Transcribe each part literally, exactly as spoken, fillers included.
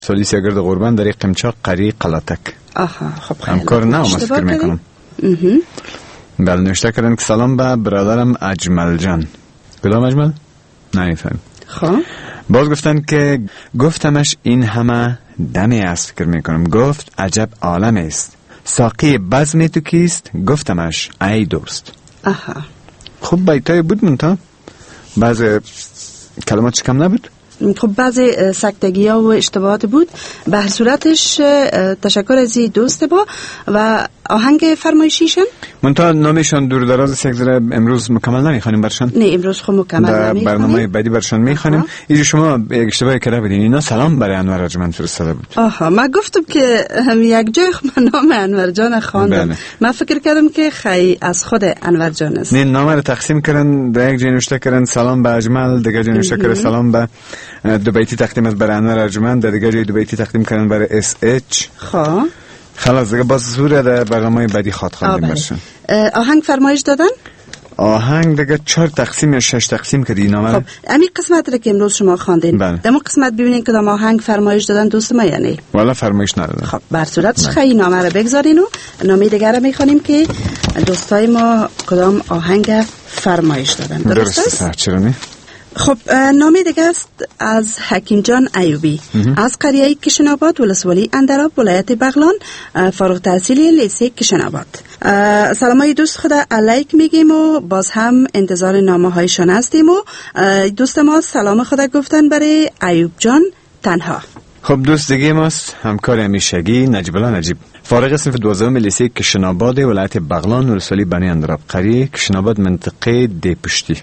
سالی سیاگرد قربان در قمچاق قری قلاتک. آها خب خیلی همکار نه اما فکر میکنم. بله نوشته کردن که سلام به برادرم اجمل جان. کدام اجمل؟ نمیفهم. خب باز گفتن که گفتمش این همه دمی است فکر میکنم. گفت عجب عالم است. ساقی بزم تو کیست؟ گفتمش ای دوست. آها خوب بیتای بود منتا بعض کلمات کم نبود. خب بعضی سکتگی ها و اشتباهات بود. به هر صورتش تشکر از دوست با و آهنگ فرمایشیشن منتها نامشان دور دراز است. یک ذره امروز مکمل نمیخوانیم برشان. نه امروز خب مکمل نمیخوانیم. برنامه بعدی برشان میخوانیم. اینجا شما یک اشتباهی کرده بودین. اینا سلام برای انور رجمن فرستاده بود. آها من گفتم که هم یک جای من نام انور جان خواندم. بله. من فکر کردم که خی از خود انور جان است. نه نام رو تقسیم کردن. در یک جای نوشته کردن سلام به اجمل، دیگه جای نوشته کردن سلام به دو بیتی تقدیم از برای انور رجمن، در دیگه جای دو بیتی تقدیم کردن برای اس اچ. خب خلاص دیگه باز زوره در برنامه بعدی خواد خواندیم برشان. آهنگ فرمایش دادن؟ آهنگ دیگه چهار تقسیم یا شش تقسیم کردی نامه. خب امی قسمت رو که امروز شما خواندین در اون قسمت ببینین کدام آهنگ فرمایش دادن دوست ما یا نه؟ والا فرمایش ندادن. خب بر صورتش خیلی نامه رو بگذارین و نامه دیگر رو میخوانیم که دوستای ما کدام آهنگ فرمایش دادن. درست است؟ چرا نه؟ خب نامه دیگه است از حکیم جان ایوبی از قریه کشناباد ولسوالی اندراب ولایت بغلان، فارغ التحصیل لیسه کشناباد. سلامای دوست خدا علیک میگیم و باز هم انتظار نامه هایشان هستیم و دوست ما سلام خدا گفتن برای ایوب جان تنها. خب دوست دیگه ماست همکار همیشگی نجیب الله نجیب، فارغ صنف دوازدهم لیسه کشناباد ولایت بغلان ولسوالی بنی اندراب قریه کشناباد منطقه دیپشتی.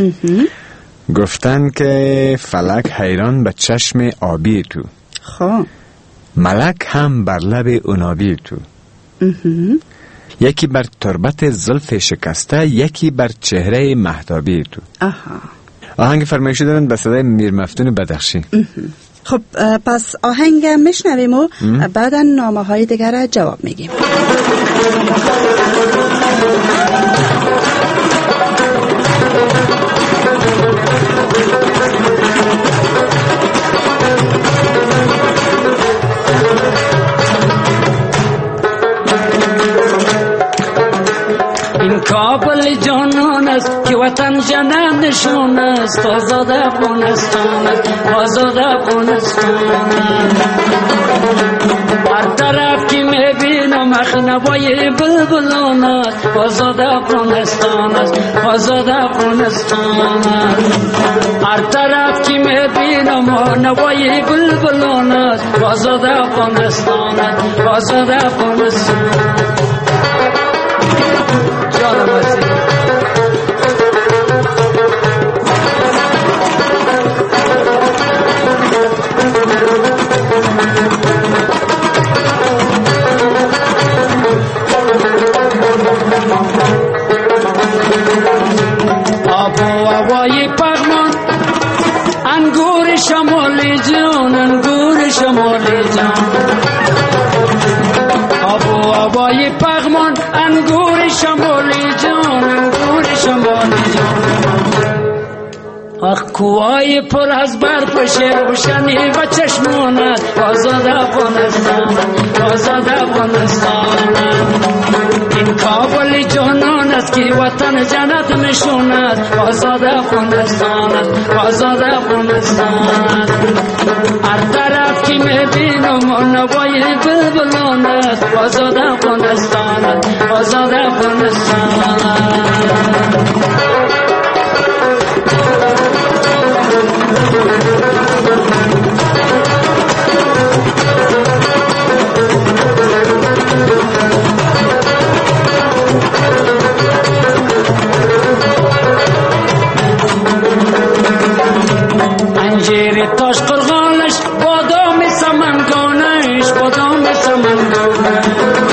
گفتن که فلک حیران به چشم آبی تو، خب ملک هم بر لب اونابی تو، یکی بر تربت زلف شکسته، یکی بر چهره مهتابی تو. آها آهنگ فرمایشی دارن به صدای میر مفتون بدخشی. خب پس آهنگ میشنویم و بعدا نامه های دیگر جواب میگیم. کابل جانان است که وطن جنم نشون است، آزاد افغانستان است، آزاد افغانستان است. هر طرف که میبینم اخنوای بلبلان است، آزاد افغانستان است، آزاد افغانستان است. هر طرف که میبینم اخنوای بلبلان است، آزاد افغانستان است، آزاد افغانستان است. آب و هوای پغمان انگور شمالی جان، انگور شمالی جان. آب و هوای پغمان انگور شمالی جان، انگور شمالی جان. آخ کوهای پر از برف شیر روشنی و چشمانت، آزاد افغانستان، آزاد افغانستان. این کابل جانان است که وطن جنت نشوند، آزاد افغانستان است، آزاد افغانستان. هر طرف که میبینم نوای بلبلان است، آزاد افغانستان است، آزاد افغانستان. انجیر تاش قرغانش، بادام سمنگانش، بادام سمنگانش.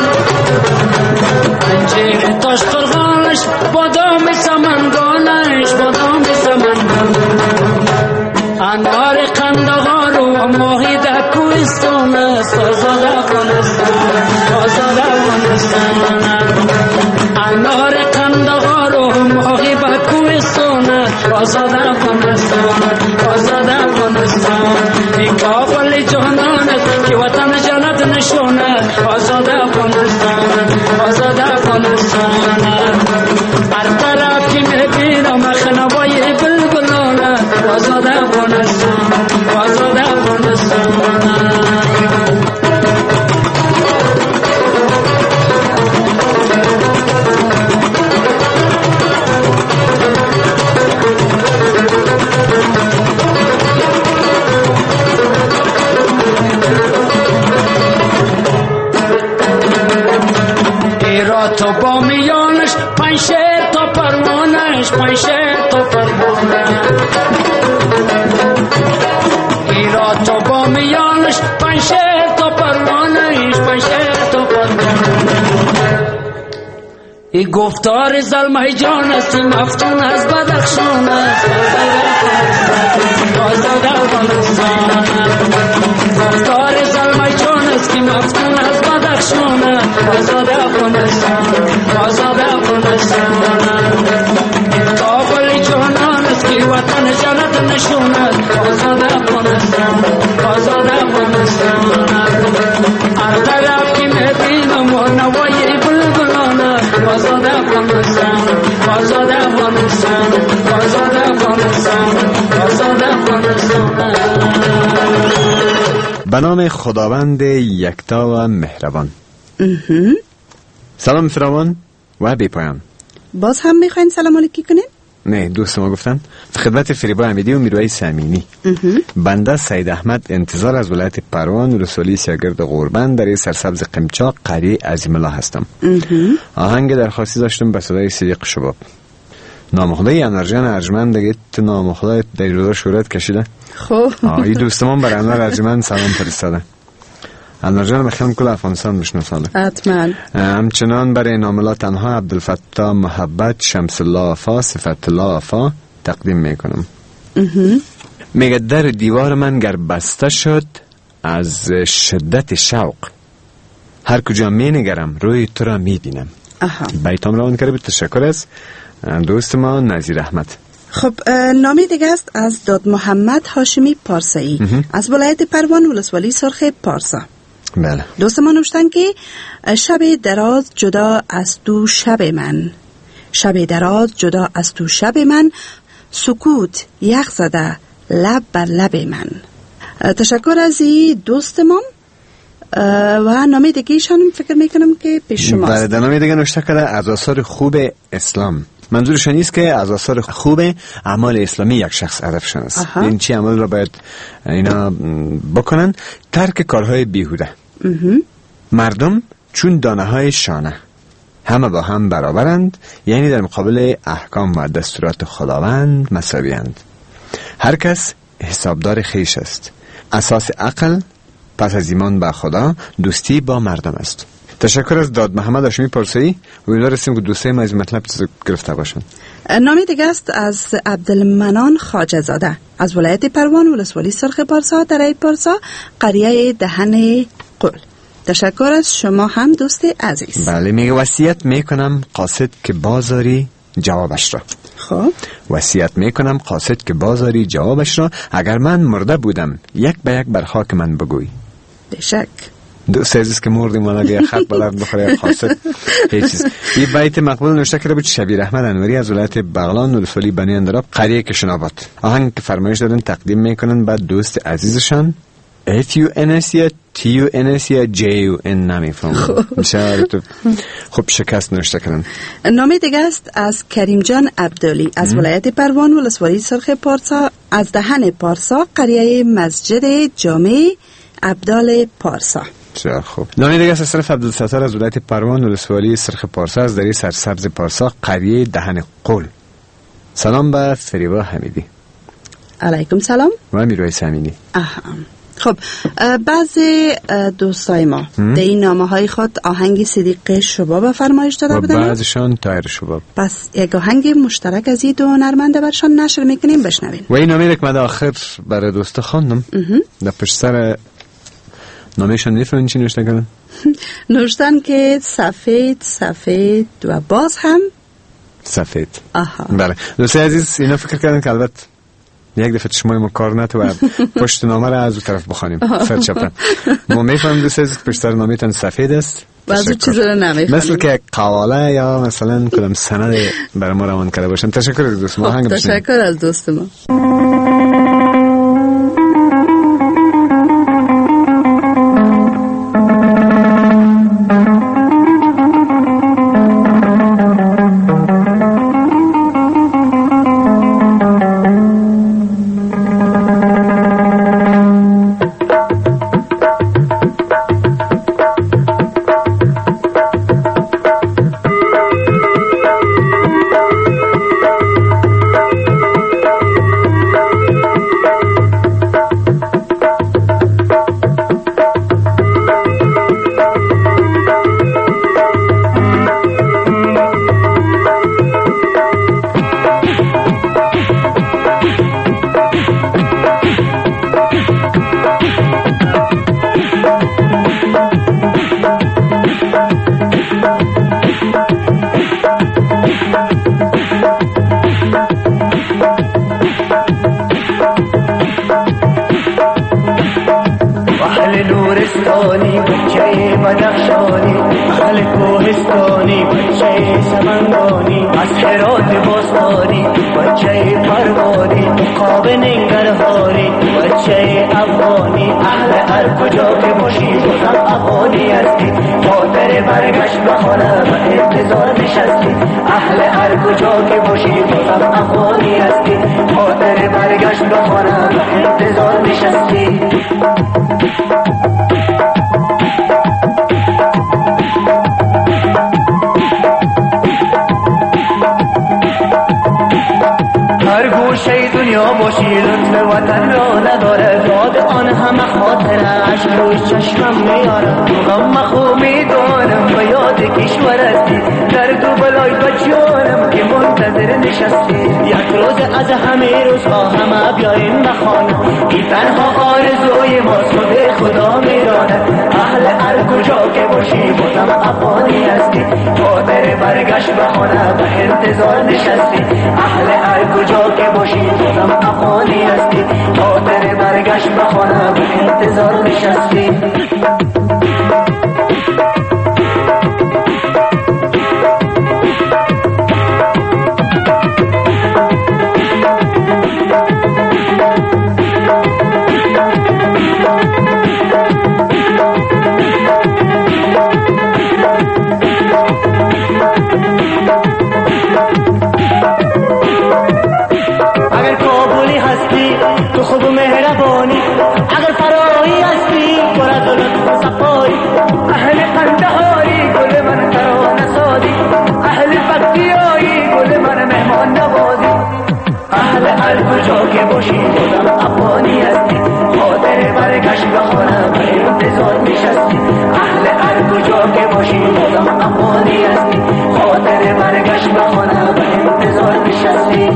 انجیر تاش قرغانش، بادام سمنگانش، بادام سمنگانش. انار قندهار و ماهی در کوهستان است، آزاد افغانستان، آزاد افغانستان. انار قندهار و ماهی بر کوهستان است، آزاد افغانستان، آزاد افغانستان. این کابل جانان است ایرا تو با میانش پنج شیر تا پروانش پنج شیر تا پروانش ایرا تو با میانش پنج شیر تا پروانش پنج شیر تا پروانش ای گفتار ظلمه جان است مفتون از بدخشان است آزاد افغانستان گفتار ظلمه جان است مفتون از بدخشان آزاد افغانستان آزاد افغانستان کابل جانان است که وطن جنت نشون است آزاد افغانستان آزاد افغانستان هر طرف که میبینم و نوای بلبلان آزاد افغانستان آزاد افغانستان آزاد افغانستان آزاد افغانستان. به نام خداوند یکتا و مهربان. سلام فراوان و بی پایان. باز هم میخواین سلام علیکی کنین؟ نه، دوست ما گفتن خدمت فریبا امیدی و میروی امینی. بنده سید احمد انتظار از ولایت پروان ولسوالی سیاگرد قربان در سرسبز قمچاق قریه عظیم الله هستم. آهنگ درخواستی داشتم به صدای صدیق شباب. نام خدای انرژان ارجمند دیگه تو نام خدای در روزا شهرت کشیده. خب آهی دوستمان برای انوار ارجمند سلام فرستاده. انرژان بخیرم کل افغانستان میشناساله. حتما. همچنان برای ناملا تنها عبدالفتاح محبت شمس الله وفا صفت الله وفا تقدیم میکنم. میگه در دیوار من گر بسته شد از شدت شوق، هر کجا می نگرم روی تو را می بینم. بیتام روان کرده بود. تشکر از دوست ما نظیر احمد. خب نامی دیگه است از داد محمد هاشمی پارسایی از ولایت پروان ولسوالی سرخ پارسا. بله. دوست ما نوشتن که شب دراز جدا از تو شب من، شب دراز جدا از تو شب من، سکوت یخ زده لب بر لب من. تشکر از این دوست ما و نامی دیگه ایشان فکر میکنم که پیش شماست. بله، در نامی دیگه نوشته کرده از آثار خوب اسلام. منظورشان نیست که از آثار خوب اعمال اسلامی یک شخص هدفشان است. این چی عمل را باید اینا بکنن؟ ترک کارهای بیهوده. مردم چون دانه های شانه همه با هم برابرند، یعنی در مقابل احکام و دستورات خداوند مساویند. هر کس حسابدار خیش است. اساس عقل پس از ایمان به خدا دوستی با مردم است. تشکر از داد محمد هاشمی پارسایی. امیدوار هستیم که دوستای ما از مطلب گرفته باشند. نامی دیگه است از عبدالمنان خواجه زاده از ولایت پروان ولسوالی سرخ پارسا درای پارسا قریه دهن قل. تشکر از شما هم دوست عزیز. بله، میگه وصیت میکنم قاصد که بازاری جوابش را. خب وصیت میکنم قاصد که بازاری جوابش را، اگر من مرده بودم یک به یک بر خاک من بگوی. بشک دوست عزیز که مردیم والا اگه خط بلند بخوره خاصت هیچ چیز. یه بیت مقبول نوشته کرده بود شبیر احمد انوری از ولایت بغلان ولسوالی بنی اندراب قریه کشناباد. آهنگ که فرمایش دادن تقدیم میکنن بعد دوست عزیزشان F U N S یا T U N S یا J U N نمیفهمم. میشه تو خب شکست نوشته کردن. نام دیگه است از کریم جان عبدالی از ولایت پروان ولسوالی سرخ پارسا از دهن پارسا قریه مسجد جامع عبدال پارسا. بسیار خوب. نامی دیگه است از طرف عبدالستار از ولایت پروان ولسوالی سرخ پارسا از دری سرسبز پارسا قریه دهن قل. سلام به فریبا حمیدی. علیکم سلام. و میروی امینی. آها. خب بعضی دوستای ما در این نامه های خود آهنگ صدیق شباب فرمایش داده بودن و بعضشان تایر شباب. پس یک آهنگ مشترک از این دو هنرمنده برشان نشر میکنیم بشنویم. و این نامه که من آخر برای دوست خواندم در پشت سر نامهشان میفهمین چی نوشته کردن؟ نوشتن که سفید سفید و باز هم سفید. آها. بله دوستای عزیز اینا فکر کردن که البته یک دفعه چشمای ما کار نتو و پشت نامه را از اون طرف بخوانیم سر چپن. ما میفهمیم دوست عزیز پشت سر نامه تن سفید است، بعضی چیزا رو نمیفهمیم، مثل که قواله یا مثلا کدام سند برای ما روان کرده باشن. تشکر از دوست ما. خب تشکر از دوست ما. اهل نورستانی بچه بدخشانی، اهل کوهستانی بچه سمنگانی، از هرات باستانی بچه پروانی، مقاب ننگرهاری بچه افغانی، اهل هر کجا که باشی بازم افغانی هستی، خاطر برگشت به خانه و انتظار نشستی، اهل هر کجا که باشی بازم افغانی هستی، خاطر برگشت به خانه و انتظار نشستی. هر گوشه دنیا باشی لطف وطن را نداره، یاد آن همه خاطرش روی چشمم میاره، غم مخو میدانم و یاد کشور هستی، درد و بلای بچانم که منتظر نشستی، یک روز از همه روزها همه بیایم به خانه، این تنها آرزوی ما خود خدا میدانه، اهل هر کجا که باشی بازم افغانی هستی، خاطر برگشت به خانه و انتظار نشستی، اهل هر کجا که باشی بازم افغانی هستی، خاطر برگشت به خانه و انتظار نشستی. تو خوب و مهربانی، اگر فرایی هستی برد و لطف و صفایی، اهل قندهاری گل من ترانه سازی، اهل بختیاری گل من مهمان نوازی، اهل هر کجا که باشی بازم افغانی هستی، خاطر برگشت به خانه و انتظار نشستی، اهل هر کجا که باشی بازم افغانی هستی، خاطر برگشت به خانه و انتظار نشستی.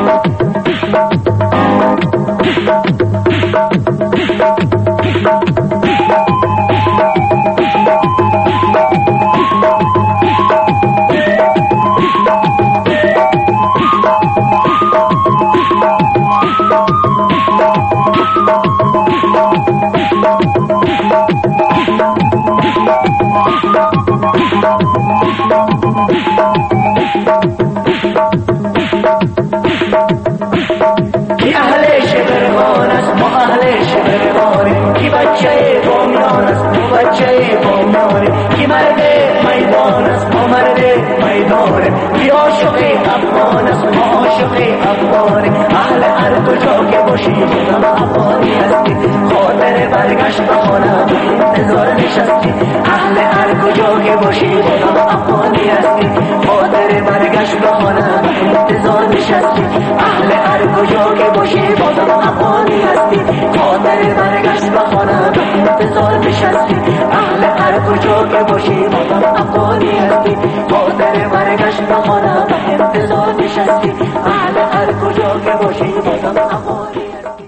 بچه بامیان است و بچه بامیانه، کی مرد میدان است و مرد میدانه، کی عاشق افغان است و عاشق افغانه، اهل هر کجا که باشی بازم افغانی هستی، خاطر برگشت به خانه و انتظار نشستی، اهل هر کجا که باشی بازم افغانی هستی، خاطر برگشت به خانه و انتظار نشستی، اهل هر کجا که باشی بازم افغانی هستی، خاطر برگشت به خانه و انتظار نشستی، اهل هر کجا که باشی بازم افغانی هستی، خاطر برگشت به خانه و انتظار نشستی، اهل هر کجا که باشی بازم افغانی هستی.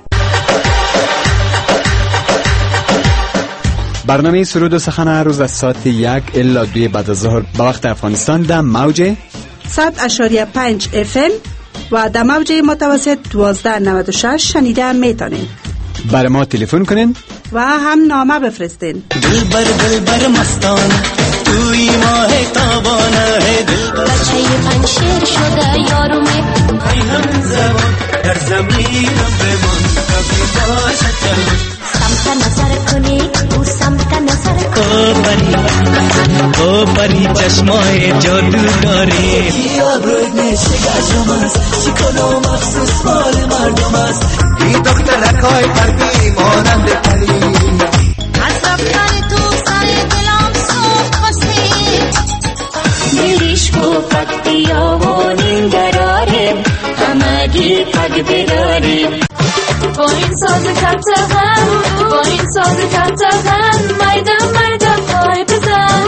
برنامه سرود و سخن هر روز از ساعت یک الا دوی بعد از ظهر به وقت افغانستان در موج صد اشاریه پنج اف ام و در موج متوسط دوازده نود و شش شنیده میتونین. برای ما تلفن کنین و هم نامه بفرستین. دلبر دلبر مستانه توی ماه تابانه، دلبر بچه پنشیر شده یارومه، ای هم زبان در زمینم بمان، کبی باشد جلوش سمت نظر کنی او سمت نظر کنی، او بری او بری چشمای جادو داری، یا برد نشه گجم است، شکلو مخصوص مال مردم است، ای دخترکای قلبی مانند پری، از رفتن تو سر دلم سوخت خسید، دلیش کو پکتیا و نینگراریم، همگی پگ براریم، با این ساز کتغن با این ساز کتغن میدم میدم پای بزن،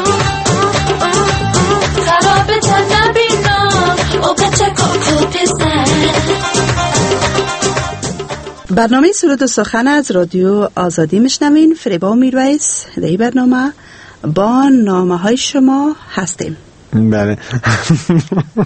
خراب تن نبینم او بچه کاکو بزن. برنامه سرود و سخن از رادیو آزادی میشنوین. فریبا میرویس در این برنامه با نامه های شما هستیم. بله.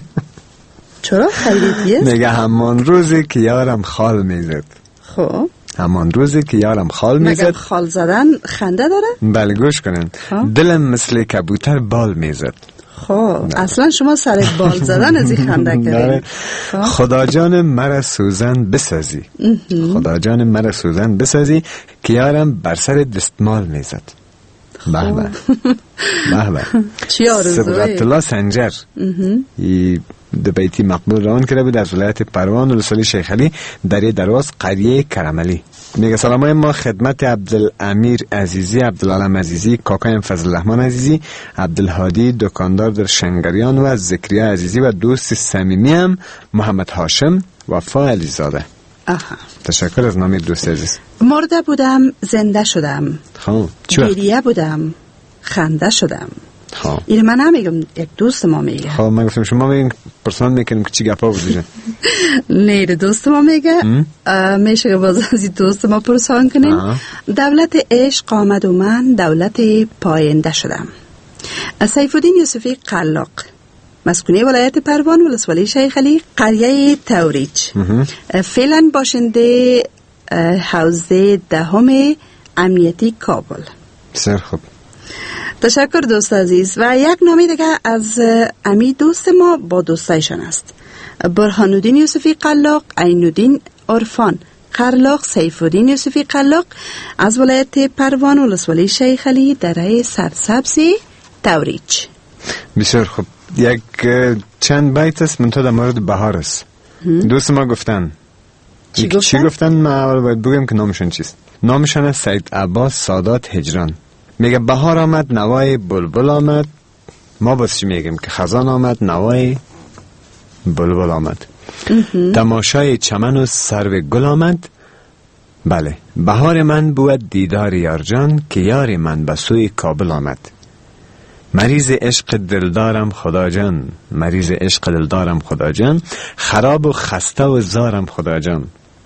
چرا خیلیتیه؟ میگه همان روزی که یارم خال میزد. خب همان روزی که یارم خال مگه میزد. خال زدن خنده داره؟ بله گوش کنین. دلم مثل کبوتر بال میزد. خب اصلا شما سر بال زدن از این خنده کردید. خدا جان مرا سوزن بسازی، خدا جان مرا سوزن بسازی که یارم بر سر دستمال میزد. به به به به. چی آرزوی؟ صبغت الله سنجر ای دو بیتی مقبول روان کرده بود از ولایت پروان ولسوالی شیخ علی در یه درواز قریه کرملی. میگه سلامای ما خدمت عبدالامیر عزیزی، عبدالعالم عزیزی، کاکایم فضل الرحمن عزیزی، عبدالهادی دکاندار در شنگریان و ذکریا عزیزی و دوست صمیمیم محمد هاشم وفا علیزاده. آها. تشکر از نام دوست عزیز. مرده بودم زنده شدم، خب چی وقت؟ گریه بودم خنده شدم. خب این من نمیگم، یک دوست ما میگه. خب من گفتم شما میگین پرسنل میکنیم که چی گپا بودیجن. نه دوست ما میگه میشه که باز از دوست ما پرسان کنیم. آه. دولت عشق آمد و من دولت پاینده شدم. سیف الدین یوسفی قلاق، مسکونی ولایت پروان ولسوالی شیخ علی قریه توریج، فعلا باشنده حوزه دهم امنیتی کابل. بسیار خوب، تشکر دوست عزیز. و یک نامی دیگه از امی دوست ما با دوستایشان است. برهان الدین یوسفی قلاق، عین الدین عرفان قلاق، سیف الدین یوسفی قلاق از ولایت پروان ولسوالی شیخ علی دره سرسبز توریج. بسیار خوب. یک چند بیت است منتها در مورد بهار است. دوست ما گفتن چی گفتن؟ چی گفتن؟ ما اول باید بگم که نامشون چیست. نامشون است سید عباس سادات هجران. میگه بهار آمد نوای بلبل آمد. ما باز چی میگیم که خزان آمد نوای بلبل آمد. تماشای چمن و سرو گل آمد. بله بهار من بود دیدار یار جان که یار من به سوی کابل آمد. مریض عشق دلدارم خدا جان، مریض عشق دلدارم خدا جان، خراب و خسته و زارم خدا جان.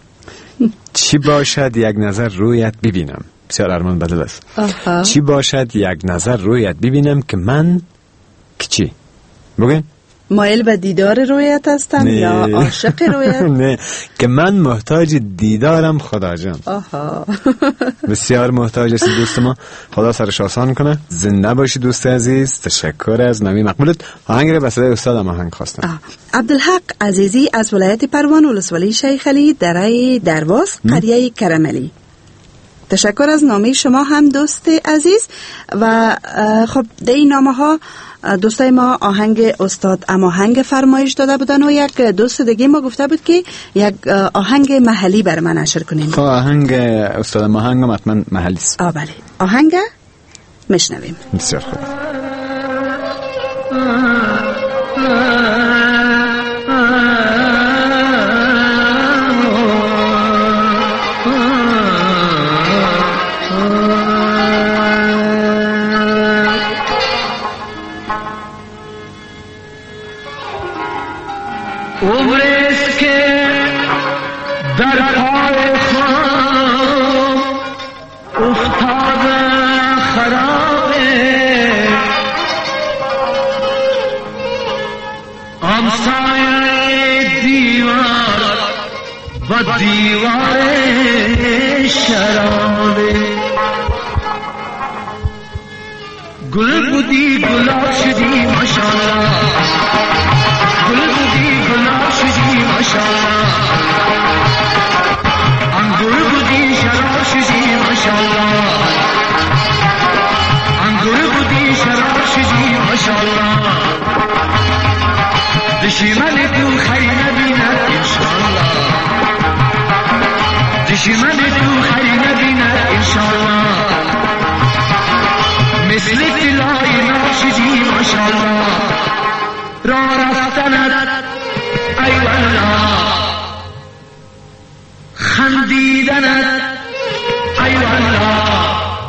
چی باشد یک نظر رویت ببینم. بسیار ارمان بدل است. چی باشد یک نظر رویت ببینم که من که چی بگن؟ مایل به دیدار رویت هستم یا عاشق رویت؟ نه، که من محتاج دیدارم خدا جان. آها. بسیار محتاج است دوست ما. خدا سرش آسان کنه. زنده باشی دوست عزیز. تشکر از نمی مقبولت. آهنگ را به صدای استادم آهنگ خواستم. عبدالحق عزیزی از ولایت پروان ولسوالی شیخ علی دره درواز قریه کرملی. تشکر از نامه شما هم دوست عزیز. و خب در این نامه ها دوستای ما آهنگ استاد اماهنگ فرمایش داده بودن و یک دوست دیگه ما گفته بود که یک آهنگ محلی بر من نشر کنین. خب آهنگ استاد اماهنگ هم حتما محلی است. آه بله آهنگ میشنویم. بسیار خوب. عمرست که در پای خام افتاده خرابه، همسایه دیوار و دیوار شرابه. گل بودی گلاب شدی ماشاءالله، گل بودی گلاب شدی ماشاءالله، انگور بودی شراب شدی ماشاءالله، انگور بودی شراب شدی ماشاءالله. دشمن تو خیر نبیند انشاءالله، دشمن تو خیر نبیند انشاءالله. مثل طلای ناب شدی ماشاءالله، راه رفتنت ای والله، خندیدنت ای والله،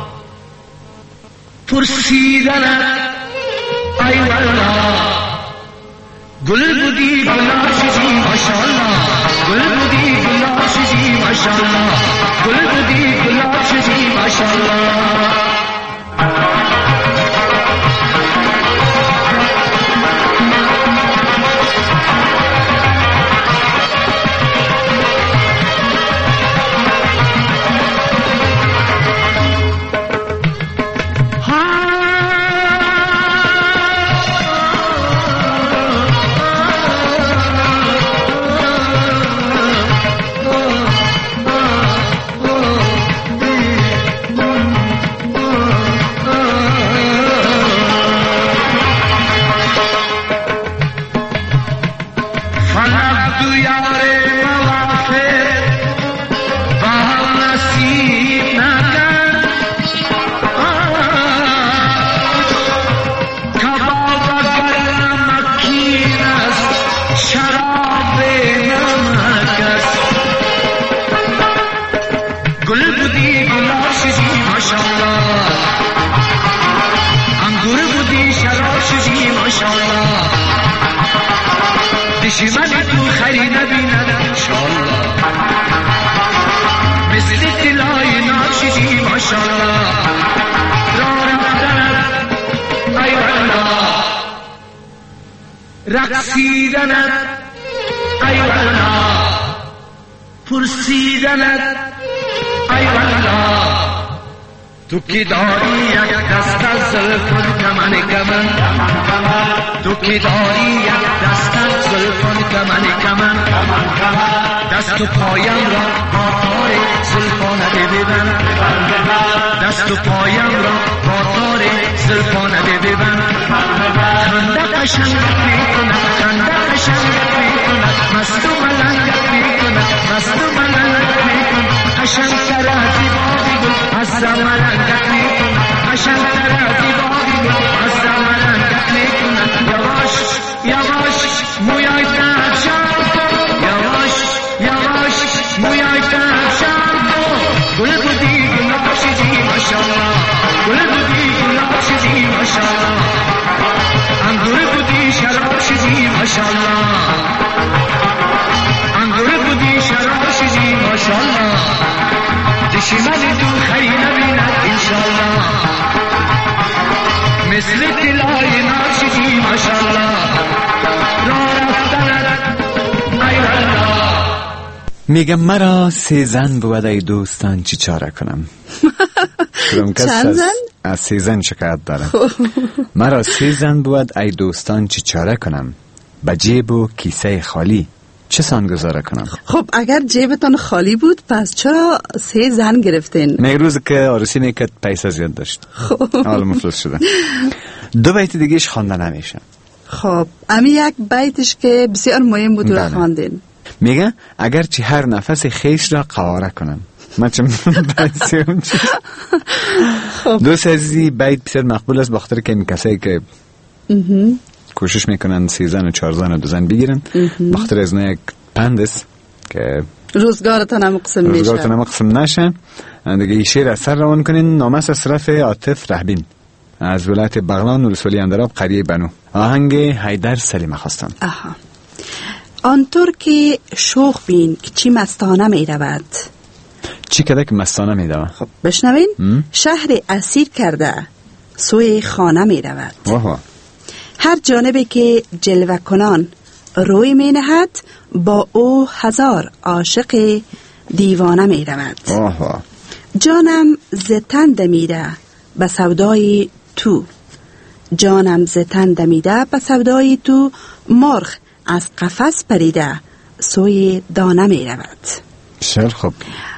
پرسیدنت ای والله. گل بودی گلاب شدی ماشاءالله، گل بودی گلاب شدی ماشاءالله، گل بودی گلاب شدی ماشاءالله. دشمن تو خیری نبیند انشالله مثل طلای ناشدی ماشالله را رفتنت ای والله رقصیدنت ای والله پرسیدنت ای والله تو کی داری یک دست از زلفان کمن کمن تو کی داری یک دست از زلفان کمن کمن دست و پایم را با تار زلفانت ببن دست و پایم را با تار زلفانت ببن خنده قشنگت میکند خنده قشنگت میکند مست و ملنگت میکند مست و ملنگت میکند قشنگ تر از زیبایی گل از زملنگت میکند قشنگ تر از زیبایی گل از زملنگت میکند یواش یواش مویای ترشم یواش یواش مویای ترشم گل بودی گلاب شدی ماشالله گل بودی گلاب شدی ماشالله انگور بودی شراب شدی ماشالله انگور بودی شراب شدی ماشالله دشمن تو خیری نبیند انشالله مثل طلای ناشدی ماشالله را رفتنت ای والله میگم مرا سه زن بود ای دوستان چی چاره کنم چند زن؟ از سه زن شکایت دارم مرا سه زن بود ای دوستان چی چاره کنم با جیب و کیسه خالی چه سان گذاره کنم. خب اگر جیبتان خالی بود پس چرا سه زن گرفتین؟ من روز که عروسی میکرد پیسه زیاد داشت حالا مفلس شده. دو بیت دیگهش خوانده نمیشه. خب امی یک بیتش که بسیار مهم بود و خواندین. میگه اگر چی هر نفس خیش را قواره کنم. من چه بیتیم چی؟ دوست عزیزی بیت بسیار مقبول است بخاطر که این کسایی که کوشش میکنن سی زن و چهار زن و دو زن بگیرن بخاطر از یک پند است که روزگارتان هم قسم میشه روزگارتان هم قسم نشن. دیگه این شعر اثر روان کنین. نام است اصرف عاطف رهبین از ولایت بغلان ولسوالی اندراب قریه بنو. آهنگ حیدر سلیمه خواستم. آها. آنطور که شوخ بین که چی مستانه می رود. چی کده که مستانه می رود؟ خب بشنوین. شهر اسیر کرده سوی خانه می رود. واها. هر جانبی که جلوه کنان روی می نهد با او هزار عاشق دیوانه می رود. واها. جانم زتن دمیده به سودای تو جانم زتن دمیده به سودای تو مرغ از قفس پریده سوی دانه می رود. شعر خوب.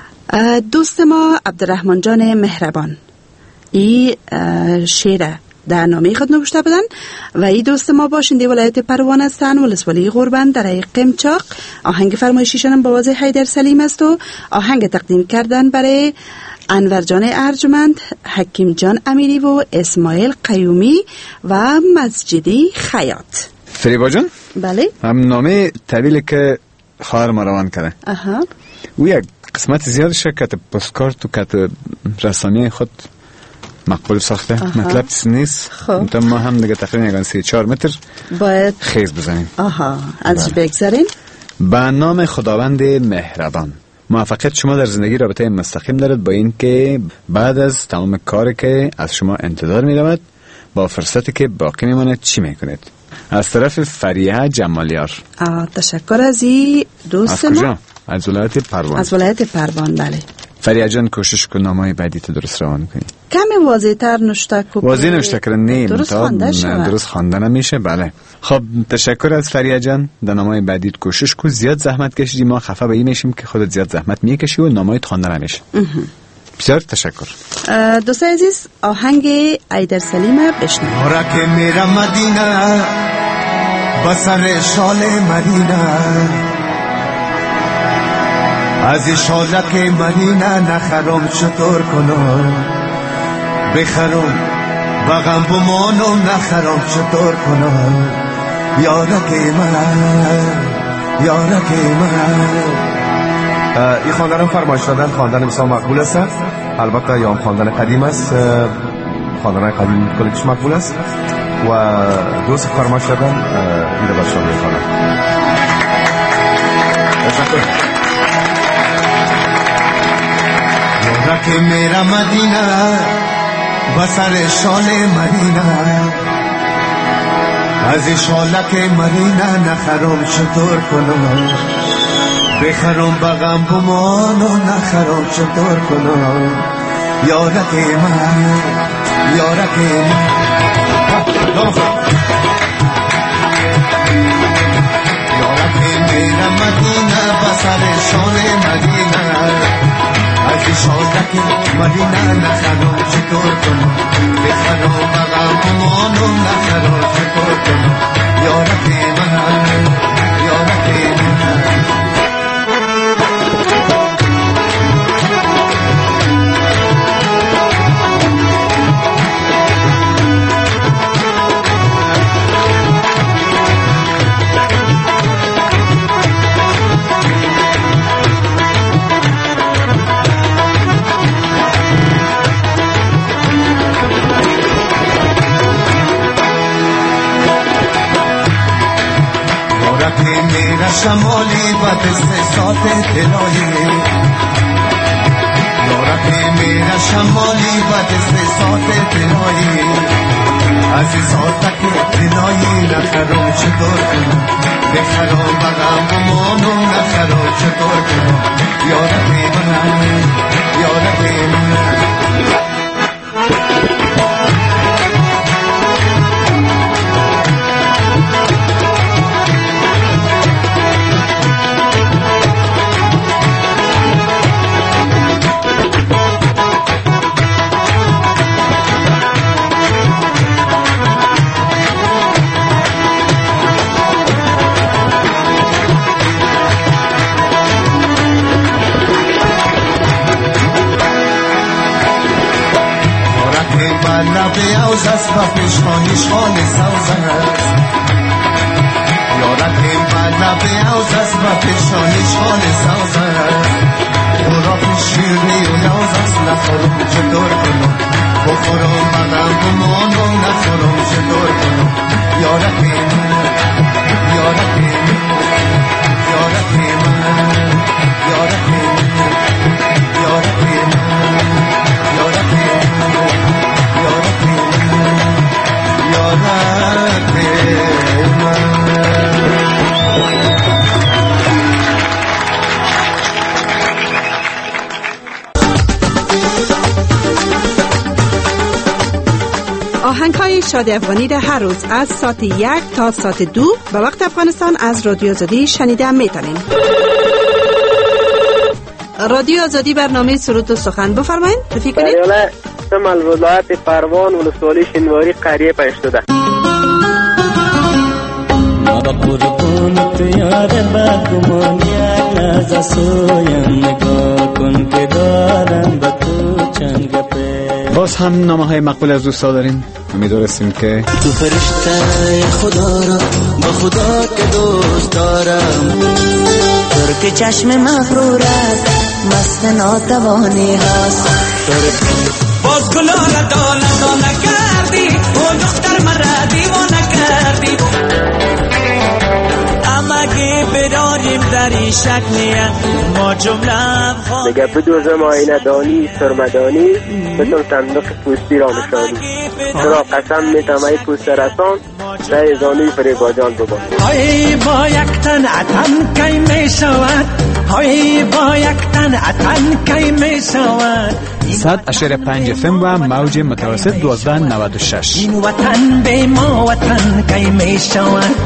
دوست ما عبدالرحمن جان مهربان این شعر در نامه خود نوشته بودن و این دوست ما باشنده ولایت پروان هستند ولسوالی غربند در قمچاق. آهنگ فرمایشیشان با آواز حیدر سلیم است و آهنگ تقدیم کردن برای انور جان ارجمند، حکیم جان امیری و اسماعیل قیومی و مسجدی خیاط. فریبا جان؟ بله. هم نامه طویلی که خواهر ما روان کرده. اها. او یک قسمت زیادش که پستکارت تو که رسانه خود مقبول ساخته. آها. مطلب چیز نیست. خب ما هم دیگه تقریبا یکان سی چهار متر باید خیز بزنیم. آها. ازش بگذارین. به نام خداوند مهربان. موفقیت شما در زندگی رابطه مستقیم دارد با این که بعد از تمام کاری که از شما انتظار می رود با فرصتی که باقی می ماند چی می کنید؟ از طرف فریحه جمالیار. تشکر از این دوست ما. از کجا؟ از ولایت پروان. از ولایت پروان. بله. فریحه جان کوشش کن نامه بعدی تو درست روان کنی. کمی واضح تر نوشته کو. واضح نوشته کردن درست خوانده شود. درست خوانده نمیشه. بله. خب تشکر از فریحه جان. در نامه بعدی کوشش کن. زیاد زحمت کشیدی ما خفه به این میشیم که خودت زیاد زحمت میکشی و نامه خوانده نمیشه. بسیار تشکر. دوست عزیز آهنگ حیدر سلیمه بشنوید. اورا که میرم مدینه بسر شال مدینه از شالک مدینه نخرم چطور کنم بخرم بغم بمانم نخرم چطور کنم یارک من یارک من. این خواندنم فرمایش دادن خواندن بسیار مقبول است. البته یا خواندن قدیم است. خواندن قدیم کلیش مقبول است و دوست فرمایش دادن این رو برشان میخوانم. یارک میرا مدینه بسر شال مدینه از شالک مدینه نخرم چطور کنم بخرم بغم بمانو نخرم چطور کنم یارک من یارک من یارک میرا مدینه بسر شال مدینه از شالک مدینه نخرم چطور کنم بخرم بغم بمانو نخرم چطور کنم یارک من یارک من میرا شمالی و دست سات دلایی یارک میرا شمالی و دست سات دلایی عزیزاتک دلایی نخرم چطور کنم بخرم بغم بمانم نخرم چطور کنم یارک من یارک من لبه اوز است و پیشانیش خال سوز است یارک لبه اوز است و پیشانیش خال سوز است خوراک شیرنی و لوز است نخورم چطور کنم بخورم بغم بمانم نخورم چطور کنم یارک من یارک من یارک من یارک من یارک من یارک من آهنگ‌های شادی افغانی را هر روز از ساعت یک تا ساعت دو به وقت افغانستان از رادیو آزادی شنیده میتونین. رادیو آزادی برنامه سرود و سخن بفرمایید. رفیق کنید. بله، شمال ولایت پروان ولسوالی شینواری قریه پشتوده. ما با قربونت یار بدگمان یک لحظه سویم نگاه کن که دارم با تو چند گپه. باز هم نامه های مقبول از دوستا داریم. امیدوارستیم که تو فرشته خدا را با خدا که دوست دارم ترک چشم مغرور است مست ناتوانی هست باز گلا را دانه دانه کردی او دختر مرا دیوانه کردی امگه براریم در این شکلیه ما جمله دیگه بدوزم آینه دانی سرمدانی بتون صندوق پوستی را نشانی چرا قسم میتم ای پوست رسان ده زانوی فریباجان ببان های با یک تن عطن کی می شود های با یک تن عطن کی می شود صد اشاره پنج فم و موج متوسط دوازده نود و شش این وطن به ما وطن کی می شود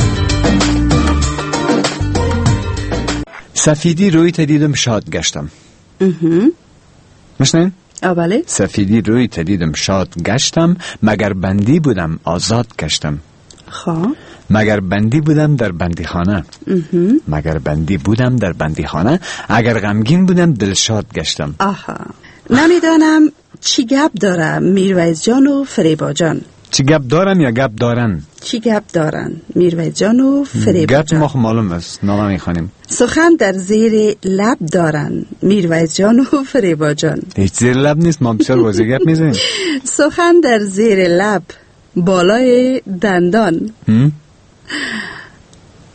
سفیدی روی تدیدم شاد گشتم. مشنین؟ بله. سفیدی روی تدیدم شاد گشتم مگر بندی بودم آزاد گشتم. خب مگر بندی بودم در بندی خانه مگر بندی بودم در بندی خانه اگر غمگین بودم دلشاد گشتم. آها نمیدانم چی گپ داره میرویس جان و فریبا جان. چی گپ دارن یا گپ دارن؟ چی گپ دارن میرویس جان و فریبا جان؟ گپ ما معلوم است نامه میخوانیم. سخن در زیر لب دارن میرویس جان و فریبا جان. هیچ زیر لب نیست ما بسیار واضح گپ میزنیم. سخن در زیر لب بالای دندان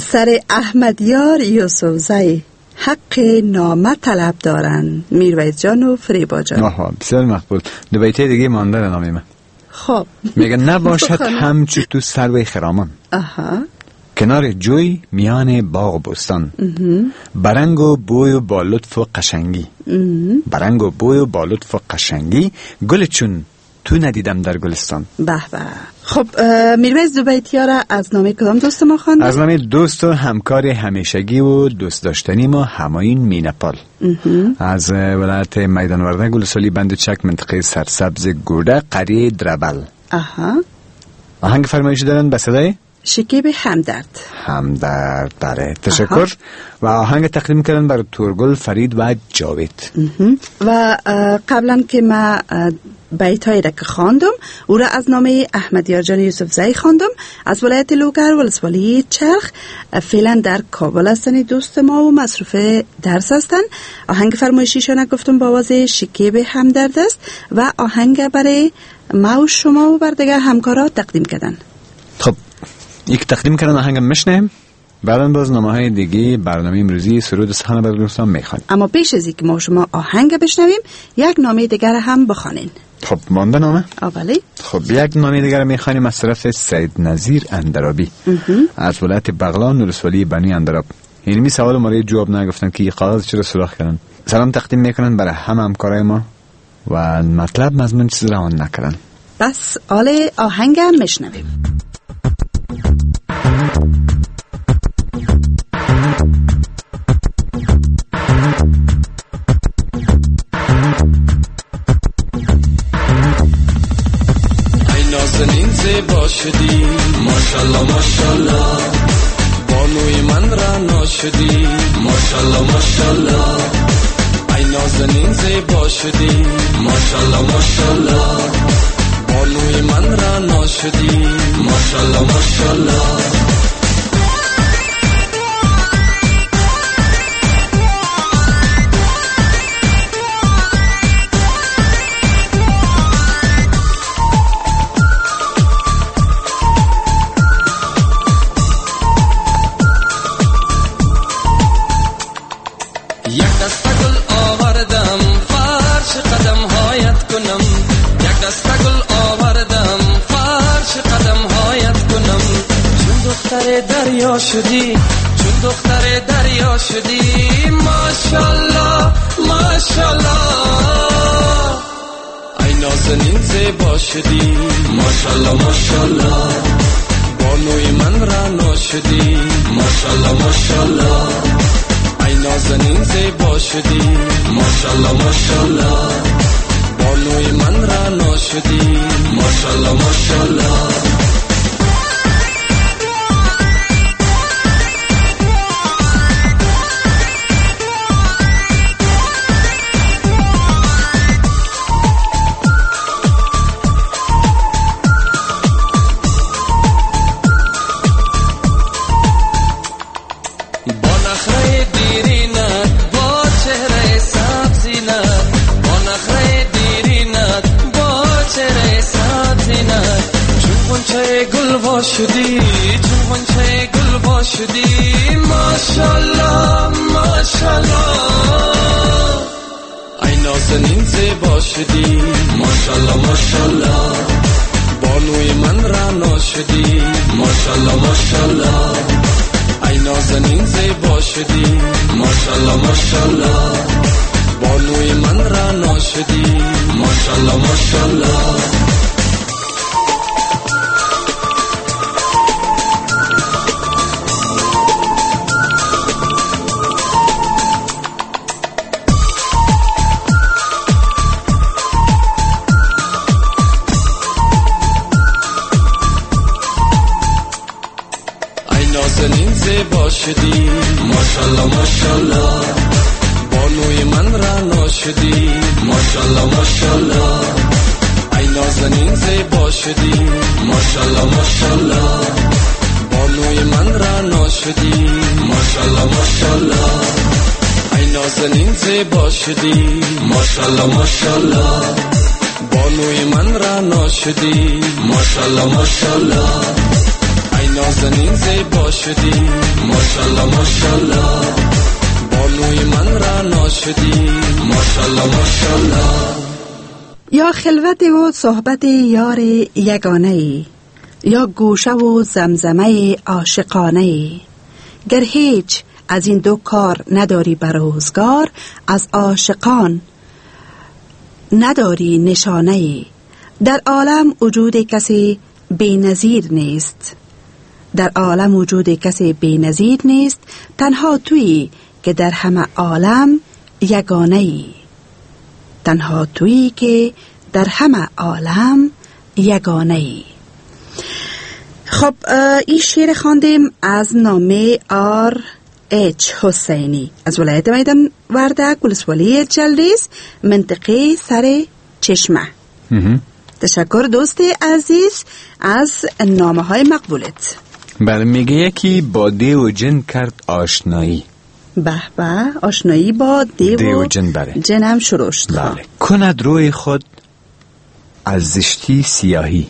سر احمدیار یوسفزی حق نامه طلب دارن میرویس جان و فریبا جان. آها بسیار مقبول. دو بیته دیگه مانده در نامه من. خب میگه نباشد همچو تو سرو خرامان. آها. کنار جوی میان باغ و بستان. برنگ و بوی و با لطف و قشنگی. برنگ و بوی و با لطف و قشنگی گل چون تو ندیدم در گلستان. به به. خب میرویس دو بیتیا را از نامه کدام دوست ما خواند؟ از نامه دوست و همکار همیشگی و دوست داشتنی ما همایون مینپال از ولایت میدان ورده گلسالی بند چک منطقه سرسبز گوده قریه دربل. آها. آهنگ فرمایشی دارن به صدای شکیب همدرد. همدرد بله تشکر. و آهنگ تقدیم کردن بر تورگل فرید و جاوید. و قبلا که ما بیتایی را که خواندم او را از نامه احمدیار جان یوسفزی خواندم از ولایت لوگر ولسوالی چرخ، فعلا در کابل هستن دوست ما و مصروف درس هستن. آهنگ فرمایشیشان گفتم با آواز شکیب همدرد است و آهنگ برای ما و شما و بر دیگر همکارا تقدیم کردن. خب یک تقدیم کردن آهنگ میشنیم، بعداً باز نامه های دیگه برنامه امروزی سرود سخن بر دوستان میخوانیم. اما پیش از اینکه ما شما آهنگ بشنویم یک نامه دیگر هم بخوانین. خب مانده نامه؟ اولی. خب یک نامه دیگر میخوانیم از طرف سید نظیر اندرابی از ولایت بغلان ولسوالی بنی اندراب. یعنی می سوال ما جواب نگفتن که کاغذ چرا سوراخ کردن. سلام تقدیم میکنن برای همه همکارای ما و مطلب مضمون چیز روان نکردن. بس آل آهنگ هم میشنویم. نازنین زیبا شدی ماشالله ماشالله، بانوی من را ناشدی ماشالله ماشالله. ای نازنین زیبا شدی ماشالله ماشالله، بانوی من را ناشدی ماشالله ماشالله. دریا شدی چون دختر دریا شدی ماشالله ماشالله. ای نازنین زیبا شدی ماشالله ماشالله، بانوی من را ناشدی ماشالله ماشالله. ای نازنین زیبا شدی ماشالله ماشالله، بانوی من را ناشدی ماشالله ماشالله. شدی چون چه گل با شدی ماشالله ماشالله. ای نازنین زیبا شدی ماشالله ماشالله، بانوی من را ناشدی ماشالله ماشالله. ای نازنین زیبا شدی ماشالله ماشالله، بانوی من را ناشدی ماشالله ماشالله. نازنین زیبا شدی ماشالله ماشالله، بانوی من را ناشدی ماشالله ماشالله. ای نازنین زیبا شدی ماشالله ماشالله، بانوی من را ناشدی ماشالله ماشالله. ای نازنین زیبا شدی ماشالله ماشالله، بانوی من را ناشدی ماشالله ماشالله. ای نازنین زیبا شدی ماشالله ماشالله بانوی من را ناشدی ماشالله ماشالله. یا خلوت و صحبت یار یگانه ای، یا گوشه و زمزمه عاشقانه ای، گر هیچ از این دو کار نداری بر روزگار، از عاشقان نداری نشانه ای. در عالم وجود کسی بی نظیر نیست، در عالم وجود کسی بی نظیر نیست، تنها تویی که در همه عالم یگانه ای، تنها تویی که در همه عالم یگانه ای. خب این شعر خواندیم از نامه آر اچ حسینی از ولایت میدان وردک، ولسوالی جلریز، منطقه سر چشمه. تشکر دوست عزیز از نامه های مقبولت. بله، میگه یکی با دیو و جن کرد آشنایی. به به، آشنایی با دیو, دیو و جن بره. جن هم شروع شد. بله. کند روی خود از زشتی سیاهی،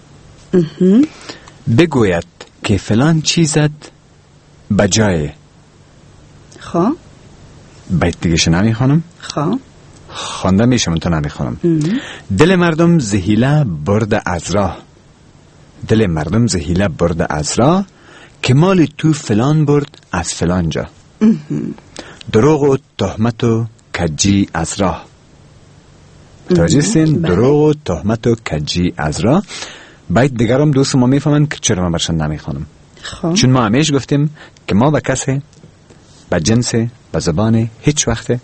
بگوید که فلان چیزت بجایه. خواه بیت دیگه شو نمی خانم؟ خواه خواندم میشه من تو نمی خانم. دل مردم زهیله برد از راه، دل مردم زهیله برد از راه، که مال تو فلان برد از فلان جا. دروغ و تهمت و کجی از راه. توجه سین، دروغ و تهمت و کجی از راه. بیت دیگرم دوست ما میفهمن که چرا من برشن نمی خانم. چون ما همیش گفتیم که ما به کسی، به جنس، به زبان هیچ وقت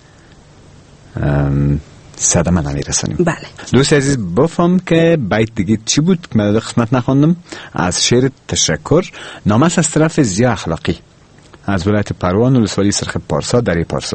صدمه نمی رسانیم. بله. دوست عزیز بفهم که بیت دیگه چی بود که من قسمت نخوندم از شعر تشکر. نامه از طرف زیا اخلاقی از ولایت پروان، ولسوالی سرخ پارسا، دری پارسا.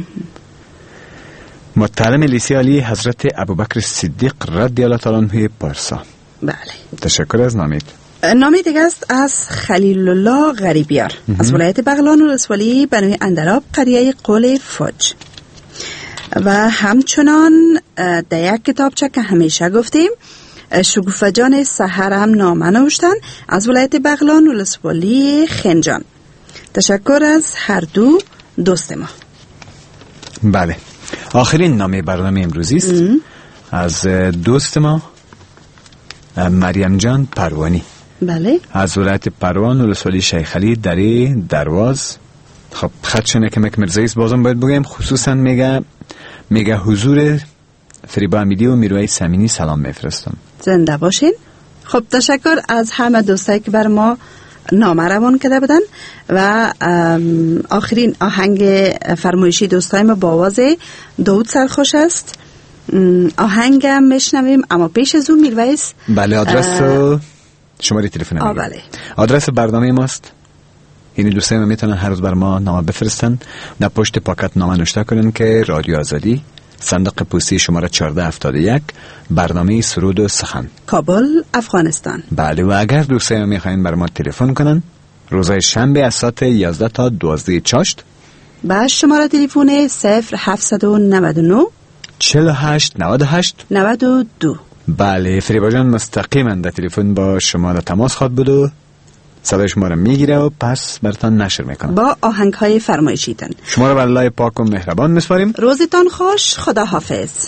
متعلم لیسه علی حضرت ابوبکر صدیق رضی الله تعالی عنه پارسا. بله. تشکر از نامید. نامه دیگه است از خلیل الله غریبیار از ولایت بغلان، ولسوالی بنوی اندراب، قریه قول فوج. و همچنان در یک کتابچه که همیشه گفتیم، شگوفه جان سحر هم نامه نوشتن از ولایت بغلان، ولسوالی خنجان. تشکر از هر دو دوست ما. بله، آخرین نامه برنامه امروزی است از دوست ما مریم جان پروانی. بله. از ولایت پروان، ولسوالی شیخ علی، دری درواز. خب خدشونه که مک مرزاییست بازم باید بگیم. خصوصا میگه میگه حضور فریبا امیدی و میروی سمینی سلام میفرستم. زنده باشین. خب تشکر از همه دوستایی که بر ما نامه روان کرده بودن. و آخرین آهنگ فرمایشی دوستای ما با آواز داود سرخوش است. آهنگم میشنویم، اما پیش از اون میرویس. بله، آدرس شماره تلفن ما. بله. آدرس برنامه ماست. یعنی دوستای ما میتونن هر روز بر ما نامه بفرستن، در پشت پاکت نامه نوشته کنن که رادیو آزادی، صندوق پستی شماره چهارده هفتاد و یک، برنامه سرود و سخن، کابل، افغانستان. بله. و اگر دوستای ما میخواین بر ما تلفن کنن، روزهای شنبه از ساعت یازده تا دوازده چاشت، با شماره تلفن صفر هفتصد و نود و نه چهل و هشت نود و هشت نود و دو. بله، فریبا جان مستقیما در تلفن با شما در تماس خواهد بود و صدای شما را میگیره و پس براتان نشر میکنه با آهنگ های فرمایشیتن. شما را به الله پاک و مهربان میسپاریم. روزتان خوش. خدا حافظ.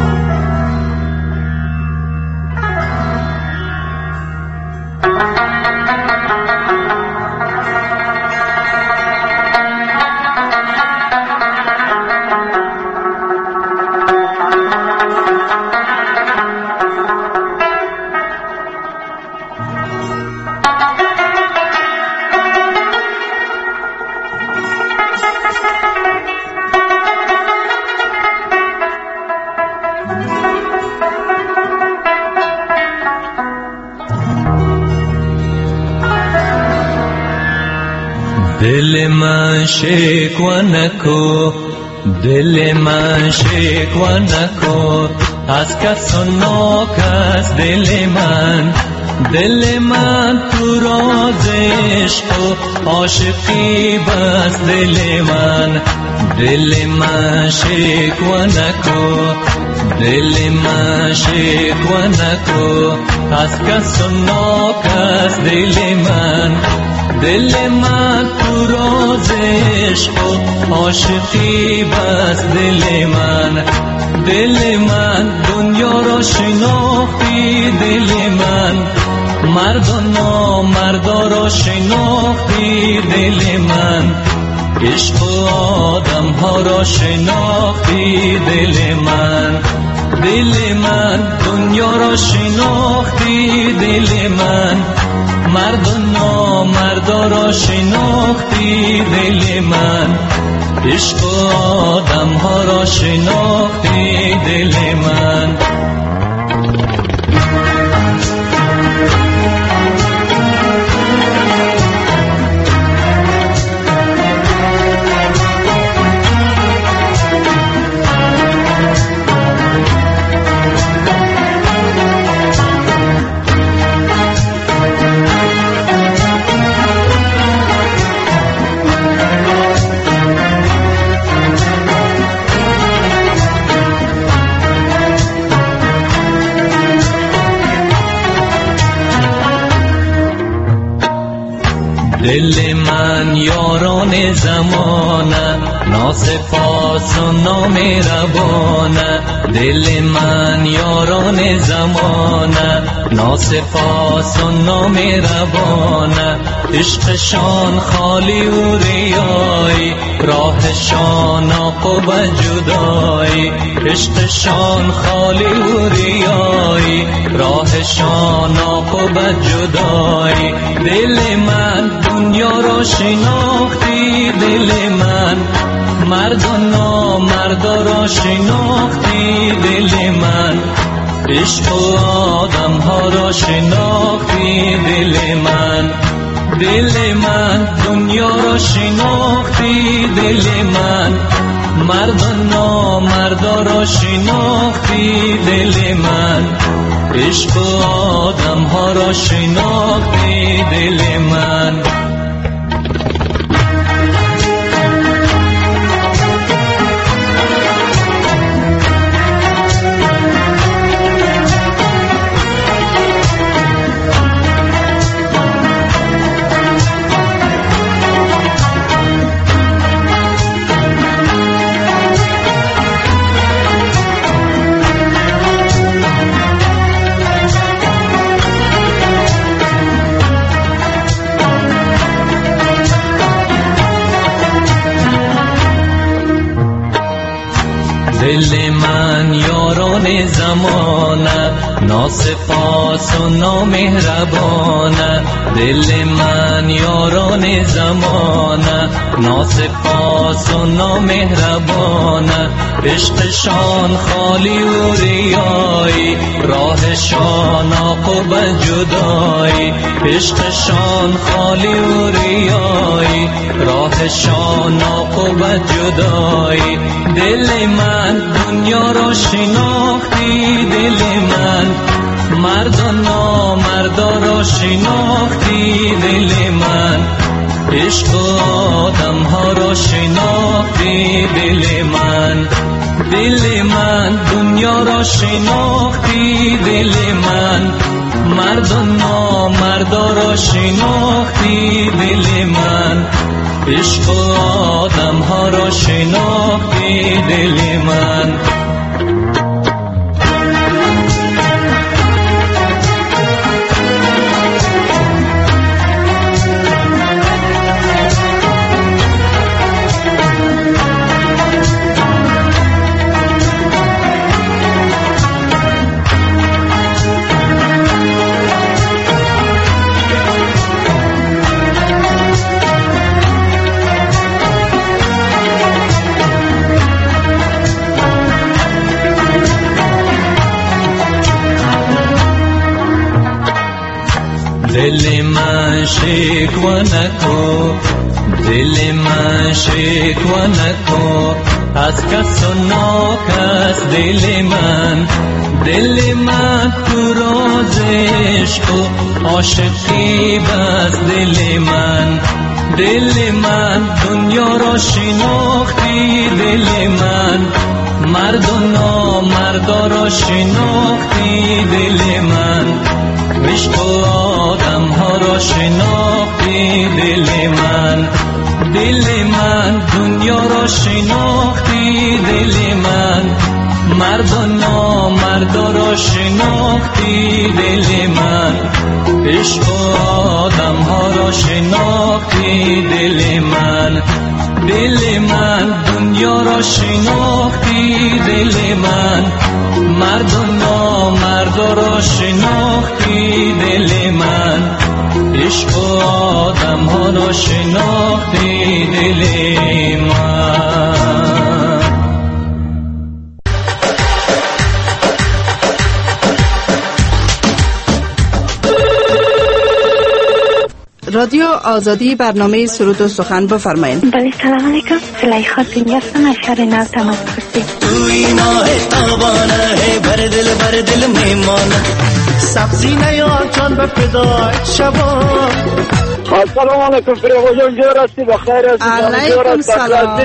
دل من شکوه نکو، دل من شکوه نکو، از کس و ناکس دل من، دل من تو راز عشق و عاشقی بس دل من، دل من شکوه نکو، دل من شکوه نکو از کس و ناکس دل من دل من تو راز عشق و عاشقی بس دل من دل من دنیا را شناختی دل من مرد و نامردا را شناختی دل من عشق و آدم ها را شناختی دل من دل من دنیا را شناختی دل من مرد و نامردا را شناختی دل من عشق و آدم ها را شناختی دل من دل من یاران زمانه ناسپاس و نامهربانه دل من یاران زمانه ناسپاس و نامهربانه عشقشان خالی و ریایی راهشان عقب جدایی عشقشان خالی و ریایی راهشان عقب جدایی دل من دنیا را شناختی دل من مرد و نامردا را شناختی دل من عشق و آدم ها را شناختی دل من دل من دنیا را شناختی دل من مرد و نامردا را شناختی دل من عشق و آدم ها را شناختی دل من دل من یاران زمانه ناسپاس و نامهربانه دل من یاران زمانه ناسپاس و نامهربانه عشقشان خالی و ریایی راهشان عقب جدایی عشقشان خالی و ریایی راهشان عقب جدایی دل من دنیا را شناختی دل من مرد و نامردا را شناختی دل من عشق و آدم ها را شناختی دل من دل من دنیا را شناختی دل من مرد و نامردا را شناختی دل من عشق و آدم ها را شناختی دل من دل من شکوه نکو دل من شکوه نکو از کس و ناکس دل من دل من تو راز عشق و عاشقی بس دل من دل من دنیا را شناختی دل من مرد و نامردا را شناختی دل من، عشق و آدم ها را شناختی دل من، دل من دنیا را شناختی دل من، مرد و نامردا را شناختی دل من، عشق و آدم ها را شناختی دل من، دل من دنیا را شناختی دل من، مرد و نامردا را شناختی دل من، عشق و آدم ها را شناختی دل من. رادیو آزادی، برنامه سرود و سخن بفرمایید. بله سلام علیکم، زلیخا دنیا هستم از شهر نو تماس گرفتیم. توی ماه تابانه بر دل بر دل میمانه، سبزی نیار جان به فدای شبان. سلام علیکم فریقا جان، جور هستی؟ بخیر هستی؟ علیکم سلام.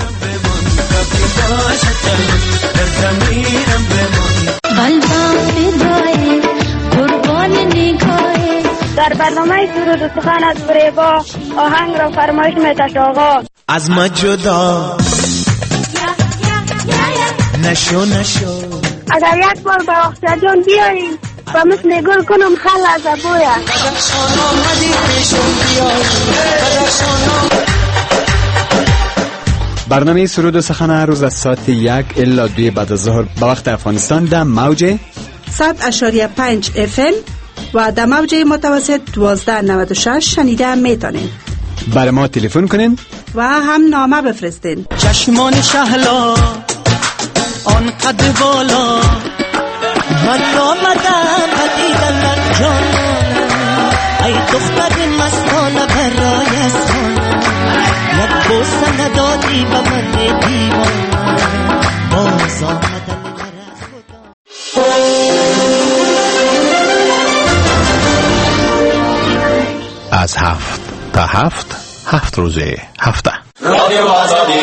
قلبم فدای قربان نگاهی. در برنامه سرود و سخن از فریبا آهنگ را فرمایش می‌دهد آقا. از ما جدا نشو نشو، اگر یک بار به اختر جان بیاییم و مثل گل کنم خل از ابویا. برنامه سرود و سخن هر روز از ساعت یک الا دوی بعد از ظهر به وقت افغانستان در موج صد اشاریه پنج اف ام و در موج متوسط دوازده نود و شش شنیده میتونین. برای ما تلفن کنین و هم نامه بفرستین. چشمان شهلا آن قد بالا، من آمدم بدیدن جانانم، ای دختر مستانه برای سانم، یک بوسه ندادی به من دیوانم، باز آمدن از هفت تا هفت هفت روزه هفته. رادیو آزادی.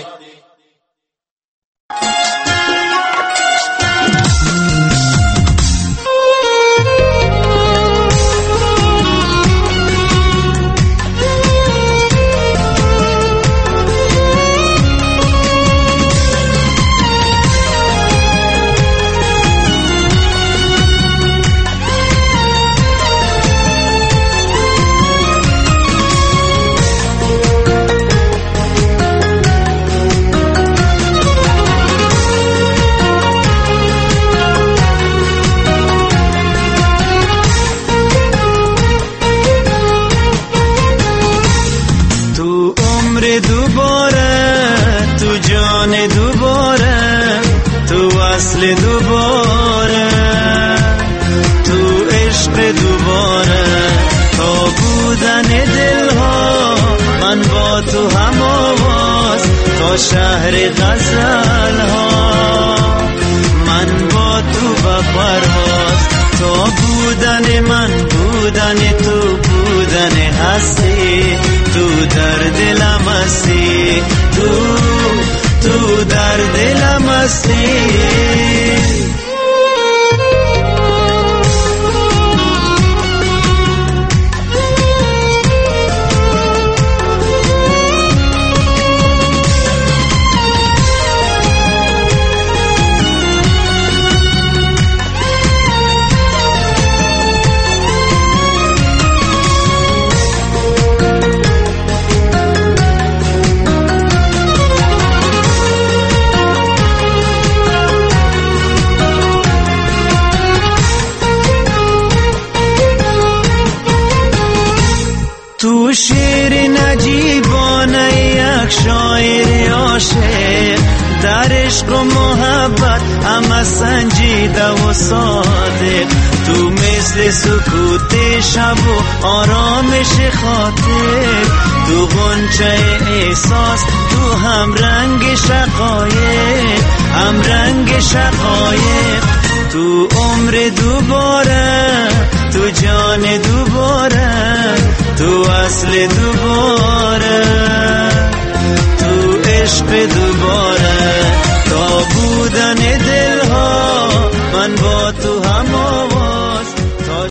دوباره تو عشق دوباره، تا بودن دلها من با تو هم آواز، تا شهر غزلها من با تو به پرواز، تا بودن من بودن تو بودن هستی، تو در دلم هستی، تو تو در دلم هستی. تو شعر نجیبانه یک شاعر عاشق، در عشق و محبت همه سنجیده و صادق، تو مثل سکوت شب و آرامش خاطر، تو غنچه احساس، تو هم رنگ شقایق، هم رنگ شقایق، تو عمر دوباره، تو جان دوباره، تو اصل دوباره.